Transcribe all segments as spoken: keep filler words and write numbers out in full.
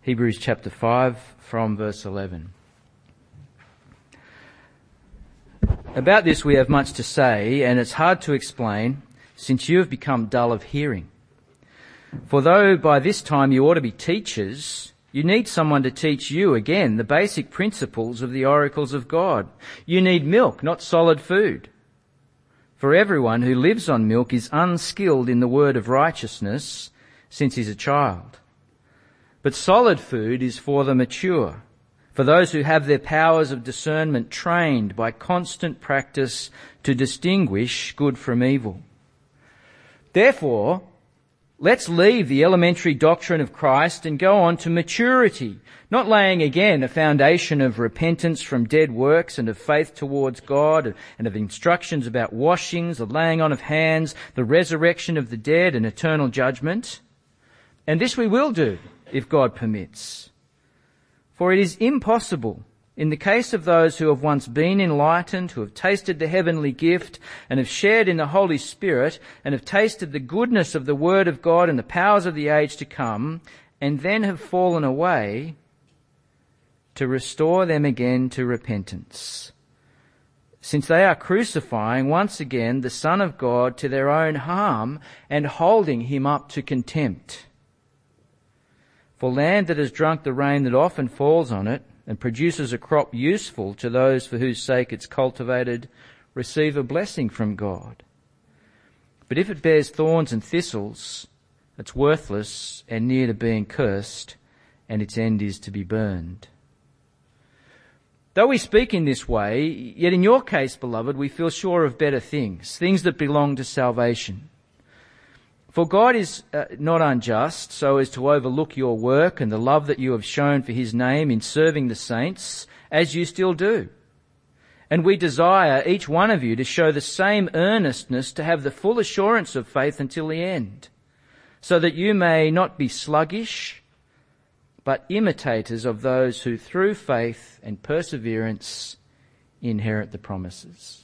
Hebrews chapter five from verse eleven. About this we have much to say, and it's hard to explain, since you have become dull of hearing. For though by this time you ought to be teachers, you need someone to teach you again the basic principles of the oracles of God. You need milk, not solid food. For everyone who lives on milk is unskilled in the word of righteousness, since he's a child. But solid food is for the mature, for those who have their powers of discernment trained by constant practice to distinguish good from evil. Therefore, let's leave the elementary doctrine of Christ and go on to maturity, not laying again a foundation of repentance from dead works and of faith towards God and of instructions about washings, the laying on of hands, the resurrection of the dead and eternal judgment. And this we will do, if God permits. For it is impossible, in the case of those who have once been enlightened, who have tasted the heavenly gift and have shared in the Holy Spirit and have tasted the goodness of the Word of God and the powers of the age to come, and then have fallen away, to restore them again to repentance, since they are crucifying once again the Son of God to their own harm and holding him up to contempt. For land that has drunk the rain that often falls on it and produces a crop useful to those for whose sake it's cultivated, receive a blessing from God. But if it bears thorns and thistles, it's worthless and near to being cursed, and its end is to be burned. Though we speak in this way, yet in your case, beloved, we feel sure of better things, things that belong to salvation. For God is uh, not unjust so as to overlook your work and the love that you have shown for his name in serving the saints, as you still do. And we desire each one of you to show the same earnestness, to have the full assurance of faith until the end, so that you may not be sluggish, but imitators of those who through faith and perseverance inherit the promises.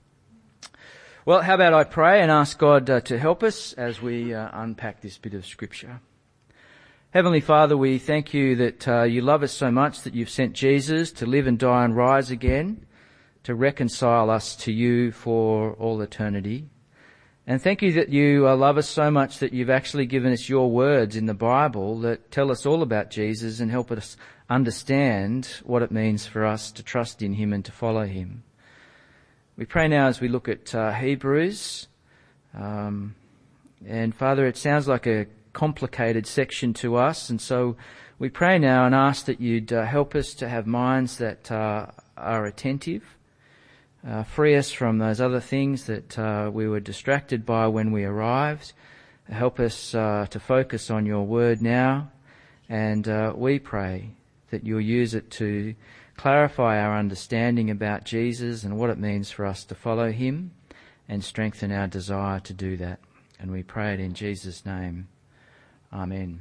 Well, how about I pray and ask God uh, to help us as we uh, unpack this bit of Scripture. Heavenly Father, we thank you that uh, you love us so much that you've sent Jesus to live and die and rise again, to reconcile us to you for all eternity. And thank you that you uh, love us so much that you've actually given us your words in the Bible that tell us all about Jesus and help us understand what it means for us to trust in him and to follow him. We pray now as we look at uh, Hebrews, um, and Father, it sounds like a complicated section to us, and so we pray now and ask that you'd uh, help us to have minds that uh, are attentive, uh, free us from those other things that uh, we were distracted by when we arrived, help us uh, to focus on your word now, and uh, we pray that you'll use it to clarify our understanding about Jesus and what it means for us to follow him, and strengthen our desire to do that. And we pray it in Jesus' name. Amen.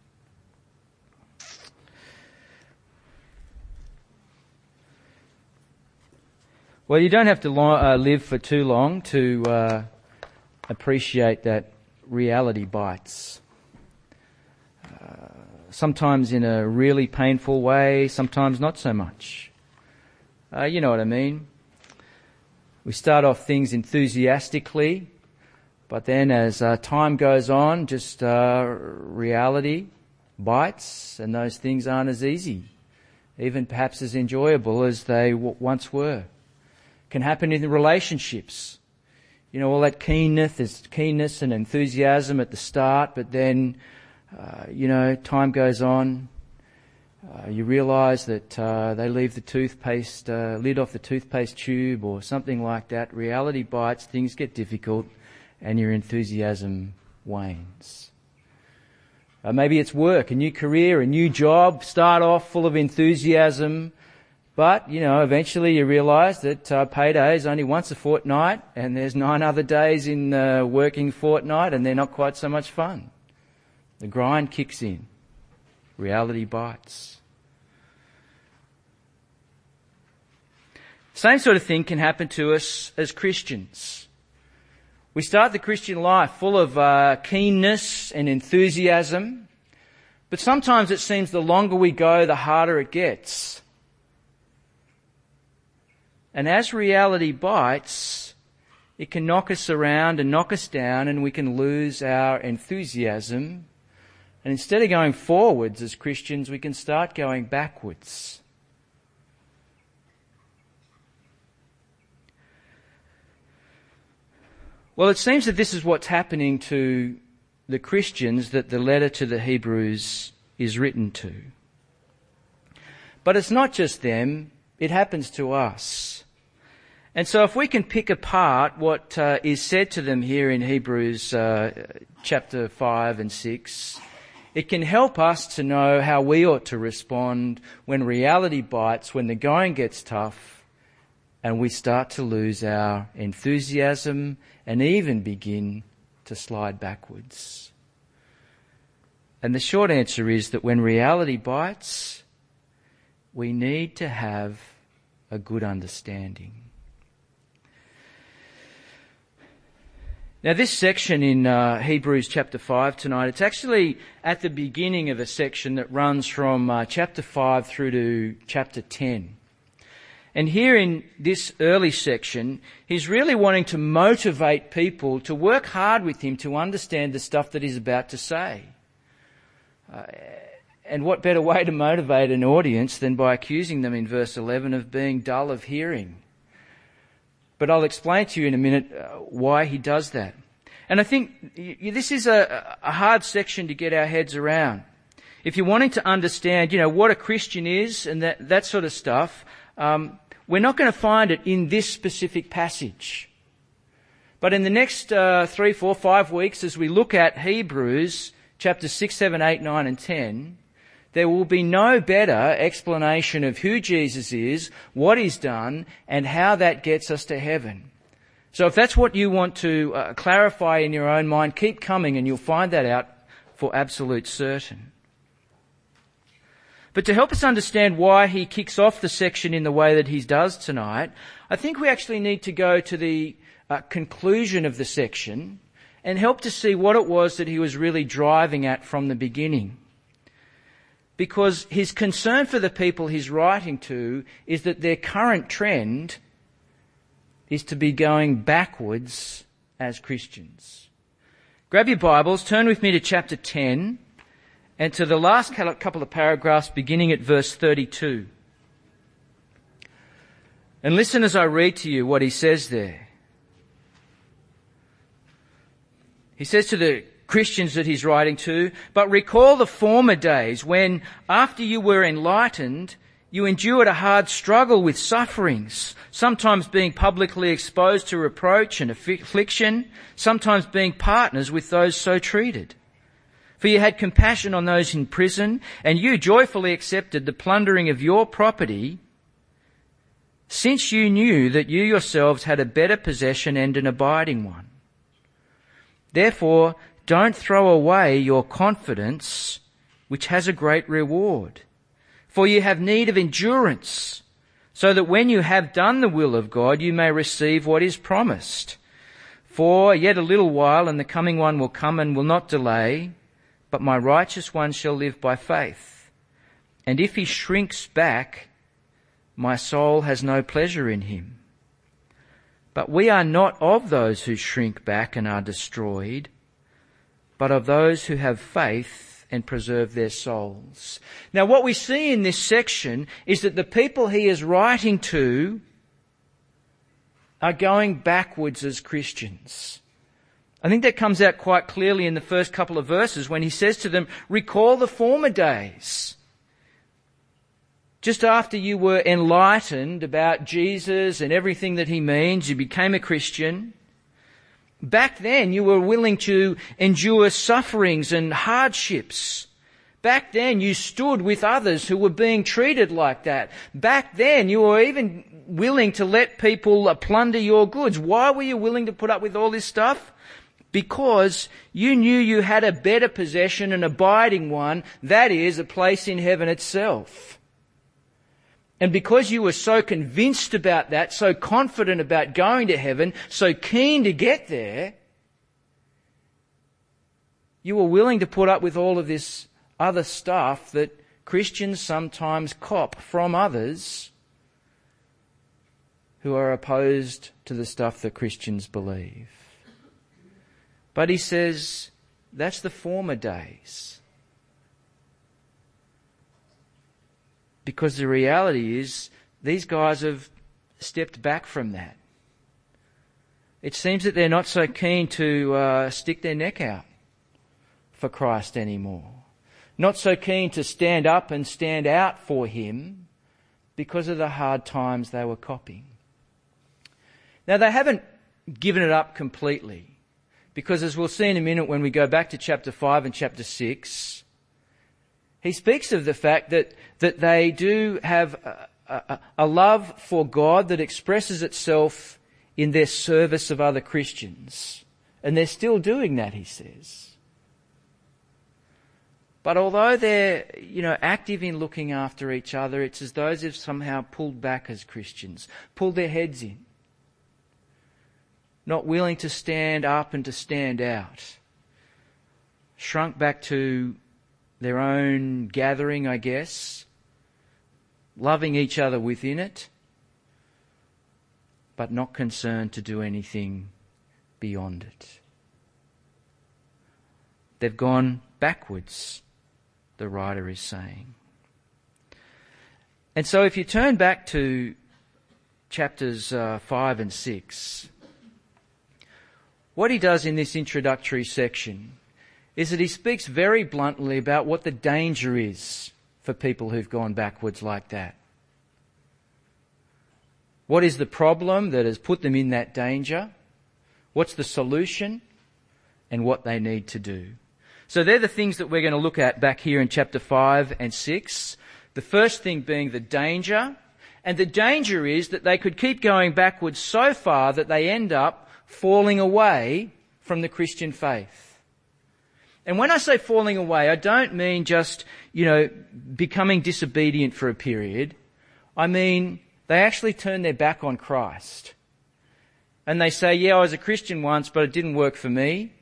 Well, you don't have to lo- uh, live for too long to uh, appreciate that reality bites. Uh, sometimes in a really painful way, sometimes not so much. Uh, you know what I mean. We start off things enthusiastically, but then as uh, time goes on, just uh, reality bites, and those things aren't as easy, even perhaps as enjoyable as they w- once were. Can happen in the relationships. You know, all that keenness, there's keenness and enthusiasm at the start, but then, uh, you know, time goes on. Uh, you realise that uh, they leave the toothpaste uh, lid off the toothpaste tube or something like that. Reality bites, things get difficult, and your enthusiasm wanes. Uh, maybe it's work, a new career, a new job. Start off full of enthusiasm, but, you know, eventually you realise that uh, payday is only once a fortnight, and there's nine other days in the working fortnight, and they're not quite so much fun. The grind kicks in. Reality bites. Same sort of thing can happen to us as Christians. We start the Christian life full of uh, keenness and enthusiasm, But sometimes it seems the longer we go, the harder it gets. And as reality bites, it can knock us around and knock us down, and we can lose our enthusiasm. And instead of going forwards as Christians, we can start going backwards. Well, it seems that this is what's happening to the Christians that the letter to the Hebrews is written to. But it's not just them, it happens to us. And so if we can pick apart what uh, is said to them here in Hebrews uh, chapter five and six, it can help us to know how we ought to respond when reality bites, when the going gets tough, and we start to lose our enthusiasm and even begin to slide backwards. And the short answer is that when reality bites, we need to have a good understanding. Now this section in uh, Hebrews chapter five tonight, it's actually at the beginning of a section that runs from uh, chapter five through to chapter ten. And here in this early section, he's really wanting to motivate people to work hard with him to understand the stuff that he's about to say. Uh, and what better way to motivate an audience than by accusing them in verse eleven of being dull of hearing? But I'll explain to you in a minute uh, why he does that. And I think y- this is a, a hard section to get our heads around. If you're wanting to understand, you know, what a Christian is and that, that sort of stuff, um, we're not going to find it in this specific passage. But in the next uh, three, four, five weeks, as we look at Hebrews chapters six, seven, eight, nine and ten, there will be no better explanation of who Jesus is, what he's done, and how that gets us to heaven. So if that's what you want to uh, clarify in your own mind, keep coming and you'll find that out for absolute certain. But to help us understand why he kicks off the section in the way that he does tonight, I think we actually need to go to the uh, conclusion of the section and help to see what it was that he was really driving at from the beginning. Because his concern for the people he's writing to is that their current trend is to be going backwards as Christians. Grab your Bibles, turn with me to chapter ten, and to the last couple of paragraphs beginning at verse thirty-two. And listen as I read to you what he says there. He says to the Christians that he's writing to, "But recall the former days when, after you were enlightened, you endured a hard struggle with sufferings, sometimes being publicly exposed to reproach and affliction, sometimes being partners with those so treated. For you had compassion on those in prison, and you joyfully accepted the plundering of your property, since you knew that you yourselves had a better possession and an abiding one. Therefore, don't throw away your confidence, which has a great reward. For you have need of endurance, so that when you have done the will of God, you may receive what is promised. For yet a little while, and the coming one will come and will not delay, but my righteous one shall live by faith. And if he shrinks back, my soul has no pleasure in him. But we are not of those who shrink back and are destroyed, but of those who have faith and preserve their souls." Now what we see in this section is that the people he is writing to are going backwards as Christians. I think that comes out quite clearly in the first couple of verses when he says to them, recall the former days. Just after you were enlightened about Jesus and everything that he means, you became a Christian. Back then you were willing to endure sufferings and hardships. Back then you stood with others who were being treated like that. Back then you were even willing to let people plunder your goods. Why were you willing to put up with all this stuff? Because you knew you had a better possession, an abiding one, that is, a place in heaven itself. And because you were so convinced about that, so confident about going to heaven, so keen to get there, you were willing to put up with all of this other stuff that Christians sometimes cop from others who are opposed to the stuff that Christians believe. But he says that's the former days. Because the reality is these guys have stepped back from that. It seems that they're not so keen to uh, stick their neck out for Christ anymore. Not so keen to stand up and stand out for him because of the hard times they were copying. Now, they haven't given it up completely, because as we'll see in a minute when we go back to chapter five and chapter six, he speaks of the fact that, that they do have a, a, a love for God that expresses itself in their service of other Christians. And they're still doing that, he says. But although they're, you know, active in looking after each other, it's as though they've somehow pulled back as Christians, pulled their heads in, not willing to stand up and to stand out, shrunk back to their own gathering, I guess, loving each other within it, but not concerned to do anything beyond it. They've gone backwards, the writer is saying. And so if you turn back to chapters uh, five and six, what he does in this introductory section is that he speaks very bluntly about what the danger is for people who've gone backwards like that. What is the problem that has put them in that danger? What's the solution? And what they need to do. So they're the things that we're going to look at back here in chapter five and six. The first thing being the danger. And the danger is that they could keep going backwards so far that they end up falling away from the Christian faith. And when I say falling away, I don't mean just, you know, becoming disobedient for a period. I mean, they actually turn their back on Christ. And they say, yeah, I was a Christian once, but it didn't work for me.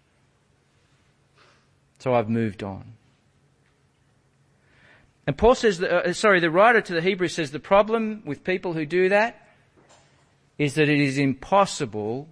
So I've moved on. And Paul says, that, uh, sorry, the writer to the Hebrews says the problem with people who do that is that it is impossible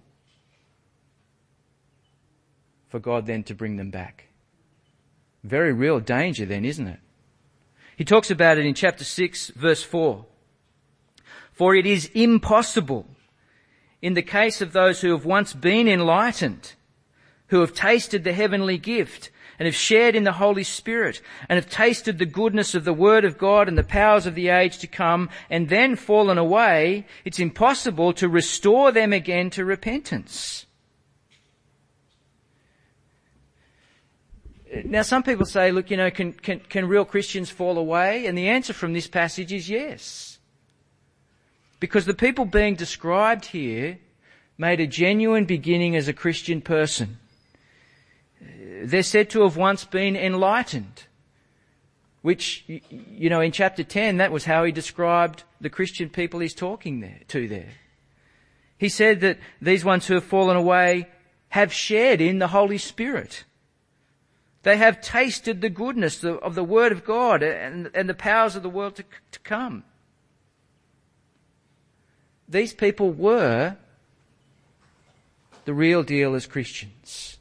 for God then to bring them back. Very real danger then, isn't it? He talks about it in chapter six, verse four. For it is impossible in the case of those who have once been enlightened, who have tasted the heavenly gift and have shared in the Holy Spirit and have tasted the goodness of the Word of God and the powers of the age to come and then fallen away, it's impossible to restore them again to repentance. Now, some people say, look, you know, can, can, can real Christians fall away? And the answer from this passage is yes. Because the people being described here made a genuine beginning as a Christian person. They're said to have once been enlightened, which, you know, in chapter ten, that was how he described the Christian people he's talking there to there. He said that these ones who have fallen away have shared in the Holy Spirit. They have tasted the goodness of the Word of God and, and the powers of the world to, to come. These people were the real deal as Christians.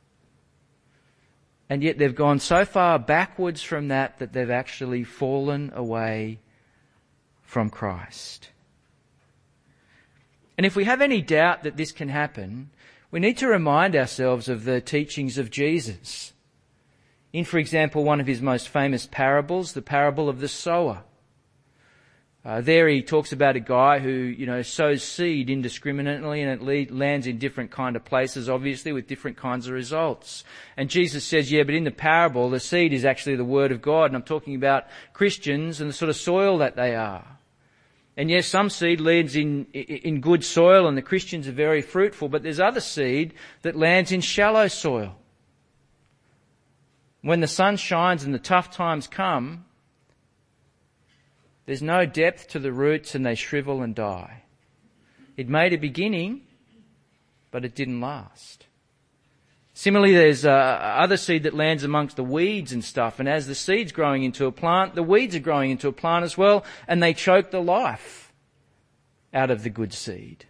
And yet they've gone so far backwards from that that they've actually fallen away from Christ. And if we have any doubt that this can happen, we need to remind ourselves of the teachings of Jesus. In, for example, one of his most famous parables, the parable of the sower. Uh, there he talks about a guy who, you know, sows seed indiscriminately and it lead, lands in different kind of places, obviously, with different kinds of results. And Jesus says, yeah, but in the parable, the seed is actually the Word of God. And I'm talking about Christians and the sort of soil that they are. And yes, some seed lands in, in good soil and the Christians are very fruitful, but there's other seed that lands in shallow soil. When the sun shines and the tough times come, there's no depth to the roots and they shrivel and die. It made a beginning, but it didn't last. Similarly, there's uh, other seed that lands amongst the weeds and stuff, and as the seed's growing into a plant, the weeds are growing into a plant as well, and they choke the life out of the good seed.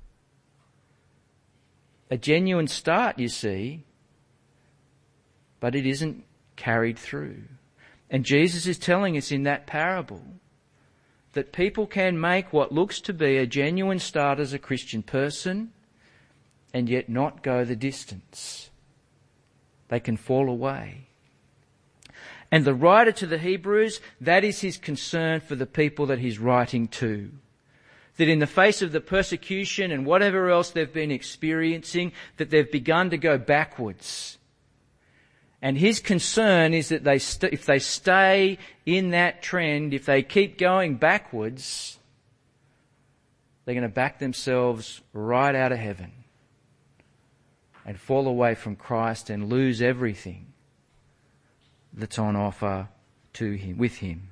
A genuine start, you see, but it isn't carried through. And Jesus is telling us in that parable that people can make what looks to be a genuine start as a Christian person and yet not go the distance. They can fall away. And the writer to the Hebrews, that is his concern for the people that he's writing to. That in the face of the persecution and whatever else they've been experiencing, that they've begun to go backwards. And his concern is that they st- if they stay in that trend, if they keep going backwards, they're going to back themselves right out of heaven and fall away from Christ and lose everything that's on offer to him, with him.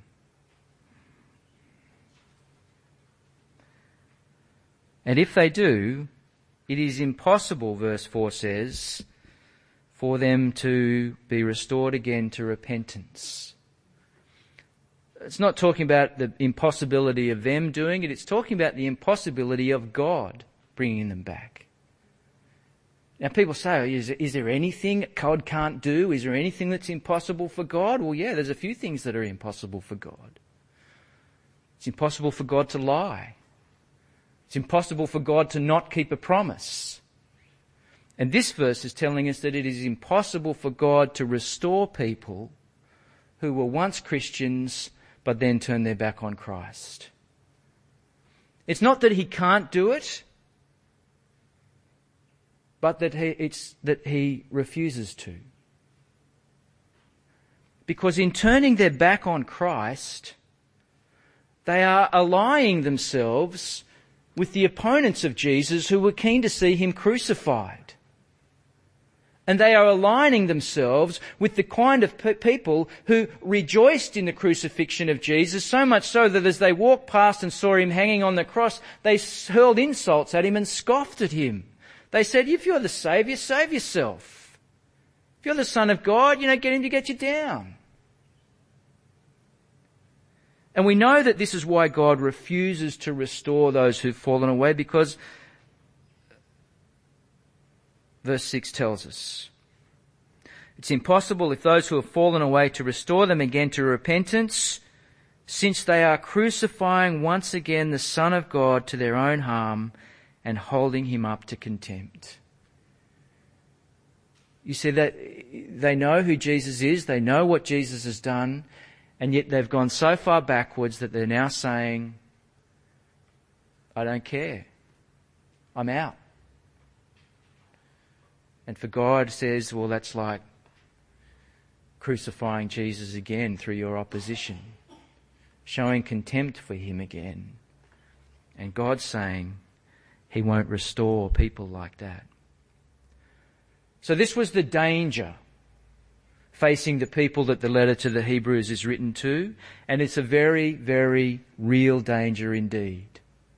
And if they do, it is impossible, verse four says, for them to be restored again to repentance. It's not talking about the impossibility of them doing it, it's talking about the impossibility of God bringing them back. Now people say, is, is there anything God can't do? Is there anything that's impossible for God? Well, yeah, there's a few things that are impossible for God. It's impossible for God to lie. It's impossible for God to not keep a promise. And this verse is telling us that it is impossible for God to restore people who were once Christians but then turned their back on Christ. It's not that he can't do it, but that he, it's that he refuses to. Because in turning their back on Christ, they are allying themselves with the opponents of Jesus who were keen to see him crucified. And they are aligning themselves with the kind of pe- people who rejoiced in the crucifixion of Jesus, so much so that as they walked past and saw him hanging on the cross, they hurled insults at him and scoffed at him. They said, if you're the Saviour, save yourself. If you're the Son of God, you know, get him to get you down. And we know that this is why God refuses to restore those who've fallen away, because verse six tells us, it's impossible if those who have fallen away to restore them again to repentance, since they are crucifying once again the Son of God to their own harm and holding him up to contempt. You see that they know who Jesus is, they know what Jesus has done, and yet they've gone so far backwards that they're now saying, I don't care. I'm out. And for God says, well, that's like crucifying Jesus again through your opposition, showing contempt for him again. And God's saying he won't restore people like that. So this was the danger facing the people that the letter to the Hebrews is written to, and it's a very, very real danger indeed.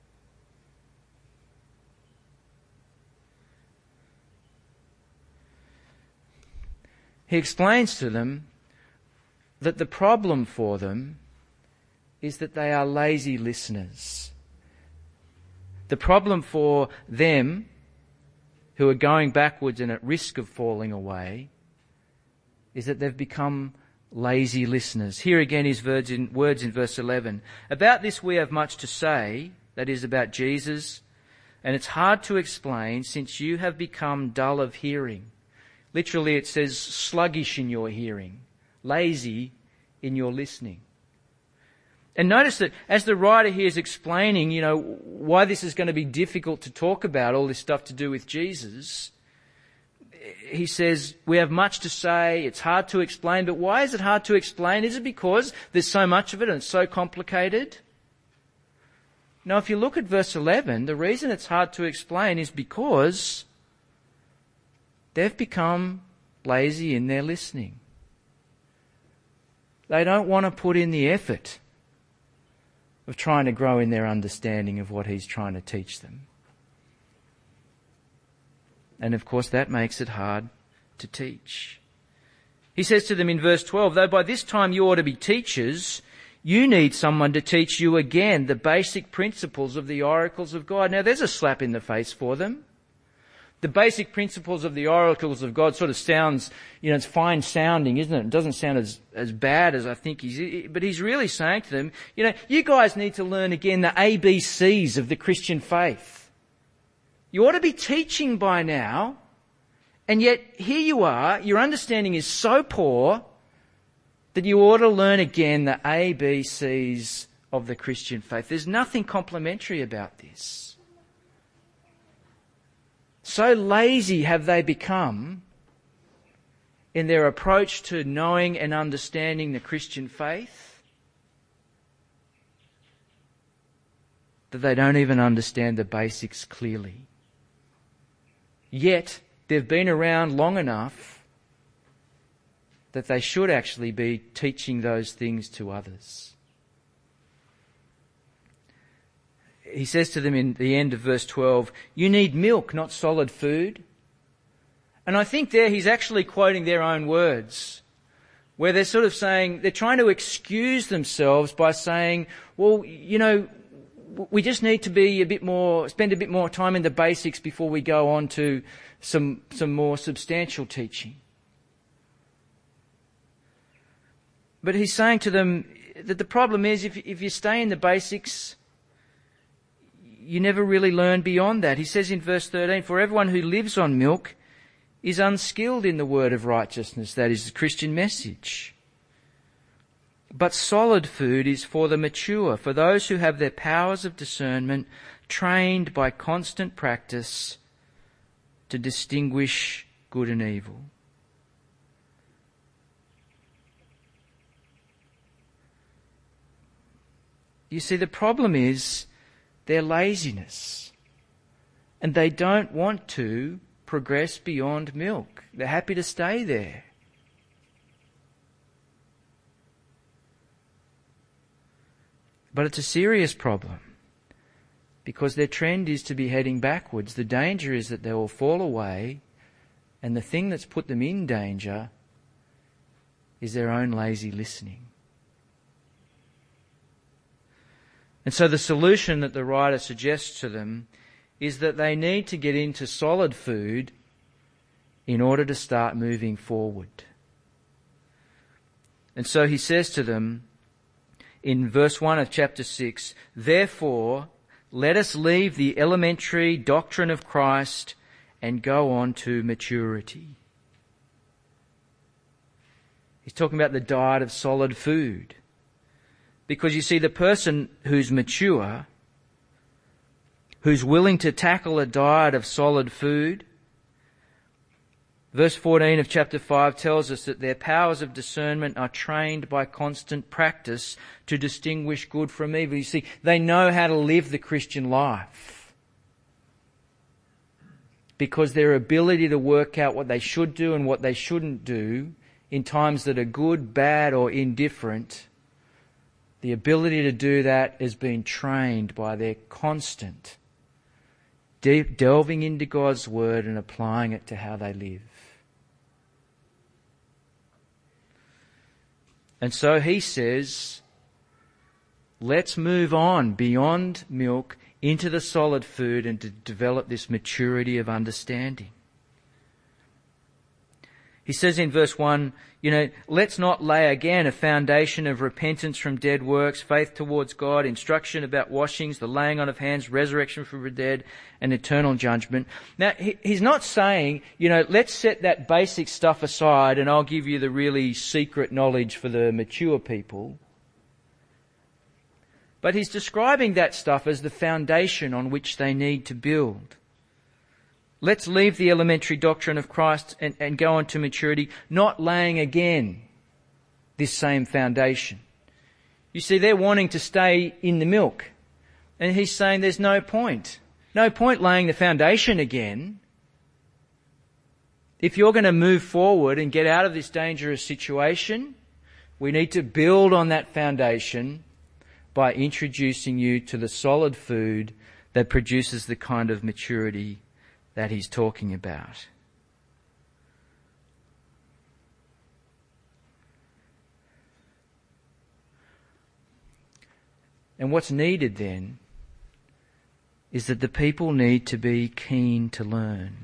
He explains to them that the problem for them is that they are lazy listeners. The problem for them, who are going backwards and at risk of falling away, is that they've become lazy listeners. Here again his words in, words in verse eleven. About this we have much to say, that is about Jesus, and it's hard to explain since you have become dull of hearing. Literally it says sluggish in your hearing, lazy in your listening. And notice that as the writer here is explaining, you know, why this is going to be difficult to talk about, all this stuff to do with Jesus, he says, we have much to say, it's hard to explain, but why is it hard to explain? Is it because there's so much of it and it's so complicated? Now, if you look at verse eleven, the reason it's hard to explain is because they've become lazy in their listening. They don't want to put in the effort of trying to grow in their understanding of what he's trying to teach them. And of course that makes it hard to teach. He says to them in verse twelve, though by this time you ought to be teachers, you need someone to teach you again the basic principles of the oracles of God. Now there's a slap in the face for them. The basic principles of the oracles of God sort of sounds, you know, it's fine sounding, isn't it? It doesn't sound as, as bad as I think he's, but he's really saying to them, you know, you guys need to learn again the A B Cs of the Christian faith. You ought to be teaching by now, and yet here you are, your understanding is so poor that you ought to learn again the A B Cs of the Christian faith. There's nothing complimentary about this. So lazy have they become in their approach to knowing and understanding the Christian faith that they don't even understand the basics clearly. Yet they've been around long enough that they should actually be teaching those things to others. He says to them in the end of verse twelve, you need milk, not solid food. And I think there he's actually quoting their own words, where they're sort of saying, they're trying to excuse themselves by saying, well, you know, we just need to be a bit more, spend a bit more time in the basics before we go on to some, some more substantial teaching. But he's saying to them that the problem is if, if you stay in the basics, you never really learn beyond that. He says in verse thirteen, for everyone who lives on milk is unskilled in the word of righteousness, that is the Christian message. But solid food is for the mature, for those who have their powers of discernment trained by constant practice to distinguish good and evil. You see, the problem is their laziness. And they don't want to progress beyond milk. They're happy to stay there. But it's a serious problem because their trend is to be heading backwards. The danger is that they will fall away, and the thing that's put them in danger is their own lazy listening. And so the solution that the writer suggests to them is that they need to get into solid food in order to start moving forward. And so he says to them in verse one of chapter six, therefore, let us leave the elementary doctrine of Christ and go on to maturity. He's talking about the diet of solid food. Because you see, the person who's mature, who's willing to tackle a diet of solid food, verse fourteen of chapter five tells us that their powers of discernment are trained by constant practice to distinguish good from evil. You see, they know how to live the Christian life because their ability to work out what they should do and what they shouldn't do in times that are good, bad, or indifferent, the ability to do that has been trained by their constant deep delving into God's Word and applying it to how they live. And so he says, let's move on beyond milk into the solid food and to develop this maturity of understanding. He says in verse one, you know, let's not lay again a foundation of repentance from dead works, faith towards God, instruction about washings, the laying on of hands, resurrection from the dead, and eternal judgment. Now, he, he's not saying, you know, let's set that basic stuff aside and I'll give you the really secret knowledge for the mature people. But he's describing that stuff as the foundation on which they need to build. Let's leave the elementary doctrine of Christ and, and go on to maturity, not laying again this same foundation. You see, they're wanting to stay in the milk. And he's saying there's no point. No point laying the foundation again. If you're going to move forward and get out of this dangerous situation, we need to build on that foundation by introducing you to the solid food that produces the kind of maturity that he's talking about. And what's needed then is that the people need to be keen to learn.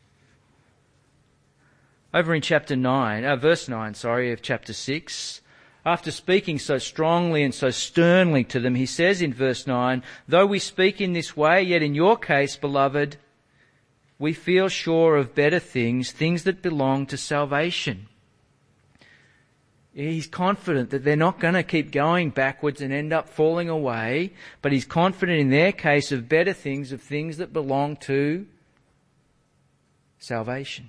Over in chapter nine, uh, verse nine, sorry, of chapter six, after speaking so strongly and so sternly to them, he says in verse nine, though we speak in this way, yet in your case, beloved, we feel sure of better things, things that belong to salvation. He's confident that they're not going to keep going backwards and end up falling away, but he's confident in their case of better things, of things that belong to salvation.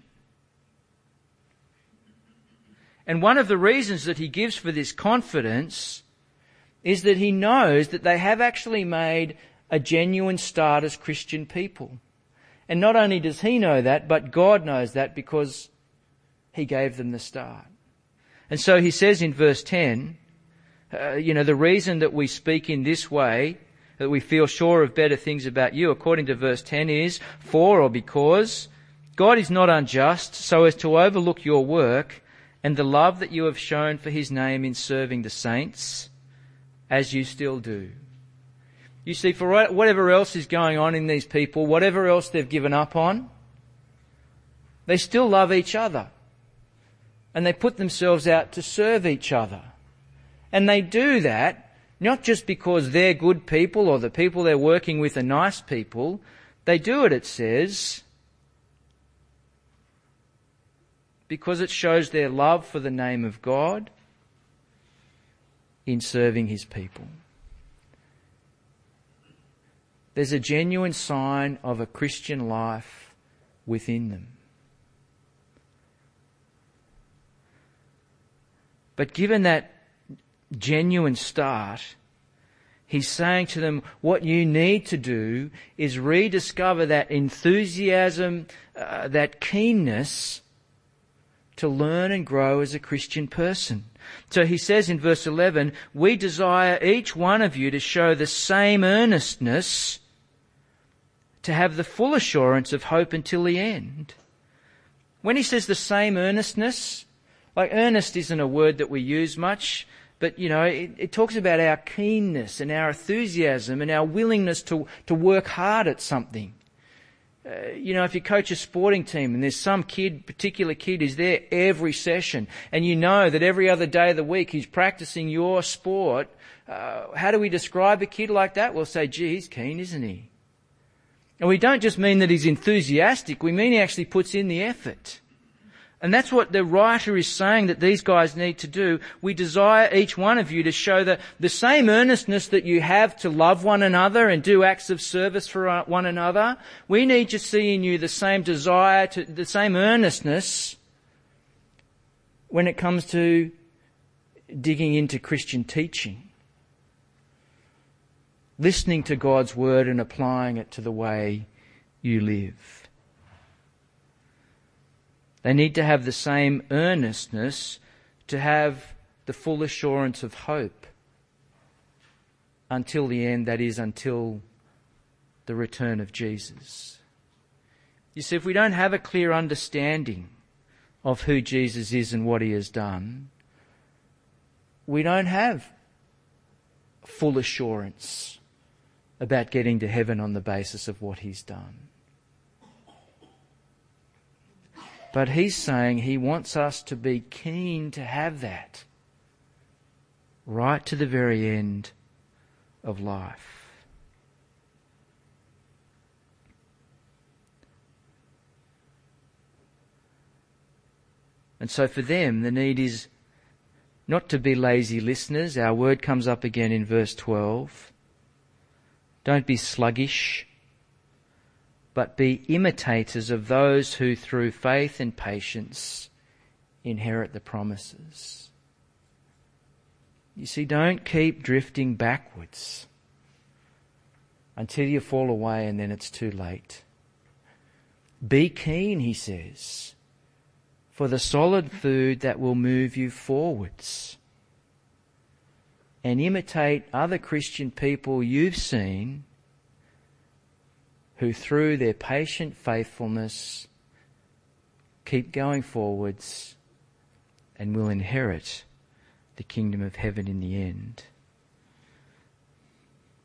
And one of the reasons that he gives for this confidence is that he knows that they have actually made a genuine start as Christian people. And not only does he know that, but God knows that because he gave them the start. And so he says in verse ten, uh, you know, the reason that we speak in this way, that we feel sure of better things about you, according to verse ten, is for or because God is not unjust so as to overlook your work and the love that you have shown for his name in serving the saints, as you still do. You see, for whatever else is going on in these people, whatever else they've given up on, they still love each other. And they put themselves out to serve each other. And they do that not just because they're good people or the people they're working with are nice people. They do it, it says, because it shows their love for the name of God in serving his people. There's a genuine sign of a Christian life within them. But given that genuine start, he's saying to them, what you need to do is rediscover that enthusiasm, uh, that keenness to learn and grow as a Christian person. So he says in verse eleven, we desire each one of you to show the same earnestness, to have the full assurance of hope until the end. When he says the same earnestness, like earnest isn't a word that we use much, but you know, it, it talks about our keenness and our enthusiasm and our willingness to, to work hard at something. Uh, you know, if you coach a sporting team and there's some kid, particular kid who's there every session and you know that every other day of the week he's practicing your sport, uh, how do we describe a kid like that? We'll say, gee, he's keen, isn't he? And we don't just mean that he's enthusiastic, we mean he actually puts in the effort. And that's what the writer is saying that these guys need to do. We desire each one of you to show the, the same earnestness that you have to love one another and do acts of service for one another. We need to see in you the same desire, to the same earnestness when it comes to digging into Christian teaching, listening to God's word and applying it to the way you live. They need to have the same earnestness to have the full assurance of hope until the end, that is, until the return of Jesus. You see, if we don't have a clear understanding of who Jesus is and what he has done, we don't have full assurance about getting to heaven on the basis of what he's done. But he's saying he wants us to be keen to have that right to the very end of life. And so for them, the need is not to be lazy listeners. Our word comes up again in verse twelve. Don't be sluggish, but be imitators of those who through faith and patience inherit the promises. You see, don't keep drifting backwards until you fall away and then it's too late. Be keen, he says, for the solid food that will move you forwards. And imitate other Christian people you've seen who through their patient faithfulness keep going forwards and will inherit the kingdom of heaven in the end.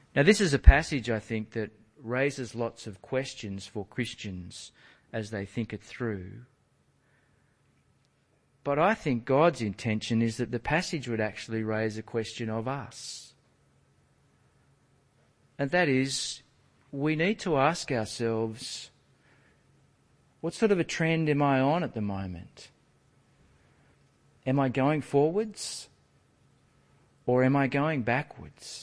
Now, this is a passage, I think, that raises lots of questions for Christians as they think it through. But I think God's intention is that the passage would actually raise a question of us. And that is, we need to ask ourselves, what sort of a trend am I on at the moment? Am I going forwards or am I going backwards?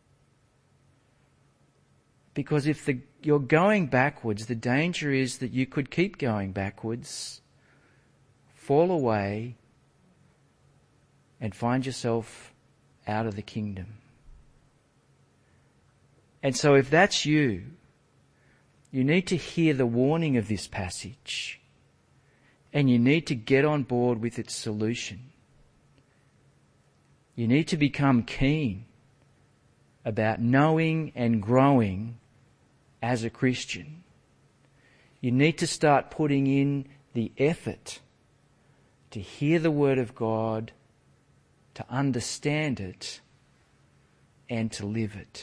Because if the, you're going backwards, the danger is that you could keep going backwards, fall away, and find yourself out of the kingdom. And so if that's you, you need to hear the warning of this passage, and you need to get on board with its solution. You need to become keen about knowing and growing as a Christian. You need to start putting in the effort to hear the Word of God, to understand it, and to live it.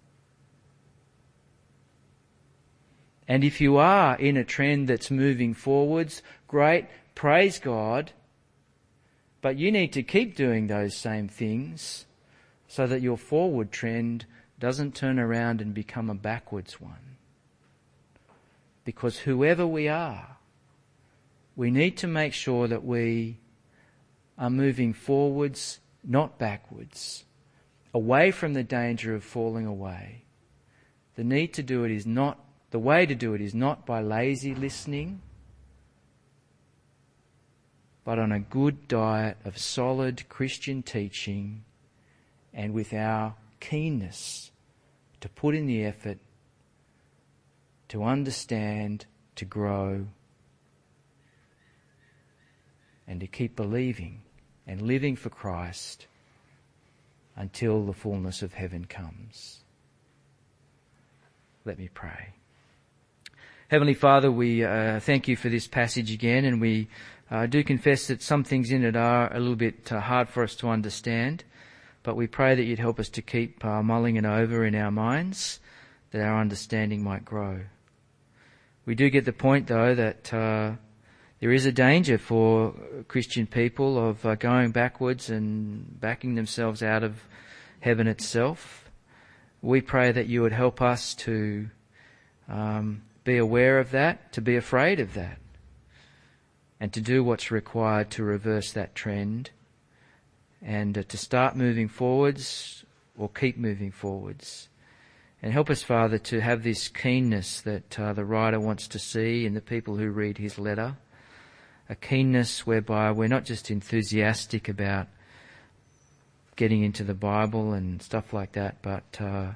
And if you are in a trend that's moving forwards, great, praise God, but you need to keep doing those same things so that your forward trend doesn't turn around and become a backwards one. Because whoever we are, we need to make sure that we are moving forwards, not backwards, away from the danger of falling away. The need to do it is not, the way to do it is not by lazy listening, but on a good diet of solid Christian teaching and with our keenness to put in the effort to understand, to grow, and to keep believing and living for Christ until the fullness of heaven comes. Let me pray. Heavenly Father, we uh, thank you for this passage again, and we uh, do confess that some things in it are a little bit uh, hard for us to understand, but we pray that you'd help us to keep uh, mulling it over in our minds, that our understanding might grow. We do get the point, though, that uh, there is a danger for Christian people of uh, going backwards and backing themselves out of heaven itself. We pray that you would help us to um, be aware of that, to be afraid of that, and to do what's required to reverse that trend, and uh, to start moving forwards or keep moving forwards. And help us, Father, to have this keenness that uh, the writer wants to see in the people who read his letter, a keenness whereby we're not just enthusiastic about getting into the Bible and stuff like that, but uh,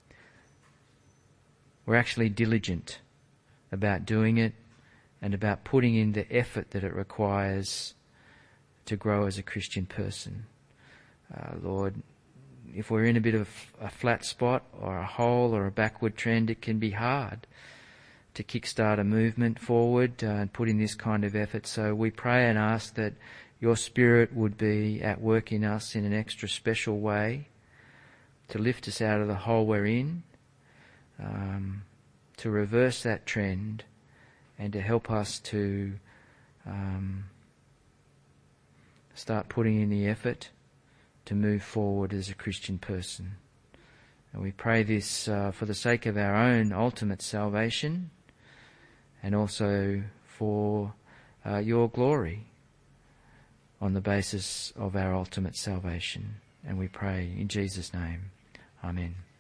we're actually diligent about doing it and about putting in the effort that it requires to grow as a Christian person. Uh, Lord, if we're in a bit of a flat spot or a hole or a backward trend, it can be hard to kickstart a movement forward uh, and put in this kind of effort. So we pray and ask that your Spirit would be at work in us in an extra special way to lift us out of the hole we're in, um, to reverse that trend, and to help us to um, start putting in the effort to move forward as a Christian person. And we pray this uh, for the sake of our own ultimate salvation, and also for uh, your glory on the basis of our ultimate salvation. And we pray in Jesus' name. Amen.